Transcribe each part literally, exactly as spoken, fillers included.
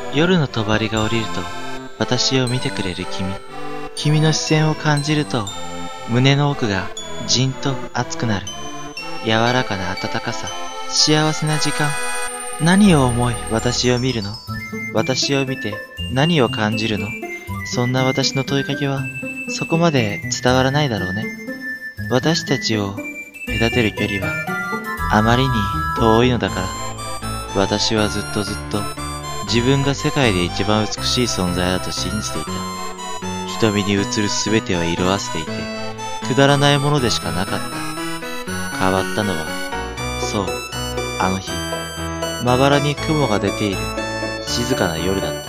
夜の帳が降りると、私を見てくれる君。君の視線を感じると、胸の奥がじんと熱くなる。柔らかな温かさ、幸せな時間。何を思い私を見るの？私を見て何を感じるの？そんな私の問いかけは、そこまで伝わらないだろうね。私たちを隔てる距離は、あまりに遠いのだから。私はずっとずっと、自分が世界で一番美しい存在だと信じていた。瞳に映るすべてを色あせていて、くだらないものでしかなかった。変わったのは、そう、あの日、まばらに雲が出ている静かな夜だった。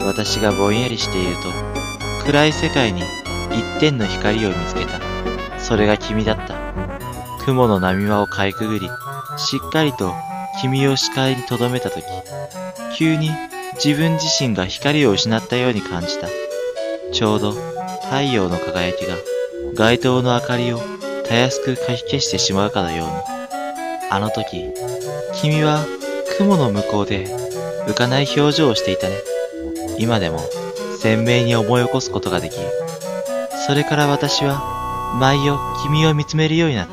私がぼんやりしていると、暗い世界に一点の光を見つけた。それが君だった。雲の波間をかいくぐり、しっかりと君を視界に留めたとき、急に自分自身が光を失ったように感じた。ちょうど太陽の輝きが街灯の明かりをたやすくかき消してしまうかのように。あの時、君は雲の向こうで浮かない表情をしていたね。今でも鮮明に思い起こすことができる。それから私は毎夜君を見つめるようになった。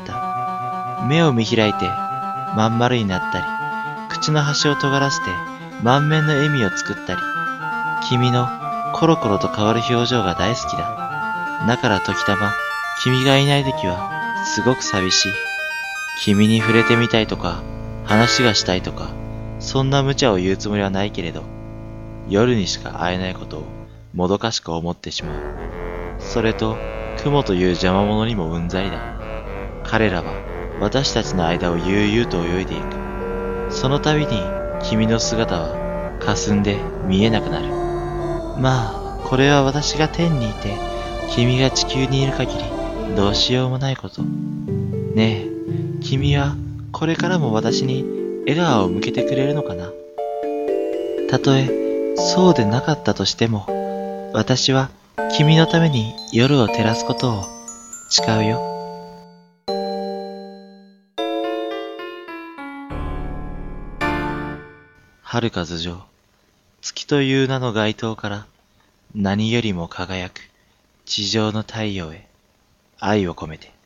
目を見開いてまん丸になったり、口の端を尖らせて満面の笑みを作ったり、君のコロコロと変わる表情が大好きだ。だから時たま、君がいない時はすごく寂しい。君に触れてみたいとか、話がしたいとか、そんな無茶を言うつもりはないけれど、夜にしか会えないことをもどかしく思ってしまう。それと、雲という邪魔者にもうんざりだ。彼らは私たちの間を悠々と泳いでいく。その度に君の姿は霞んで見えなくなる。まあ、これは私が天にいて、君が地球にいる限りどうしようもないこと。ねえ、君はこれからも私に笑顔を向けてくれるのかな？たとえそうでなかったとしても、私は君のために夜を照らすことを誓うよ。遥か頭上、月という名の街灯から何よりも輝く地上の太陽へ愛を込めて。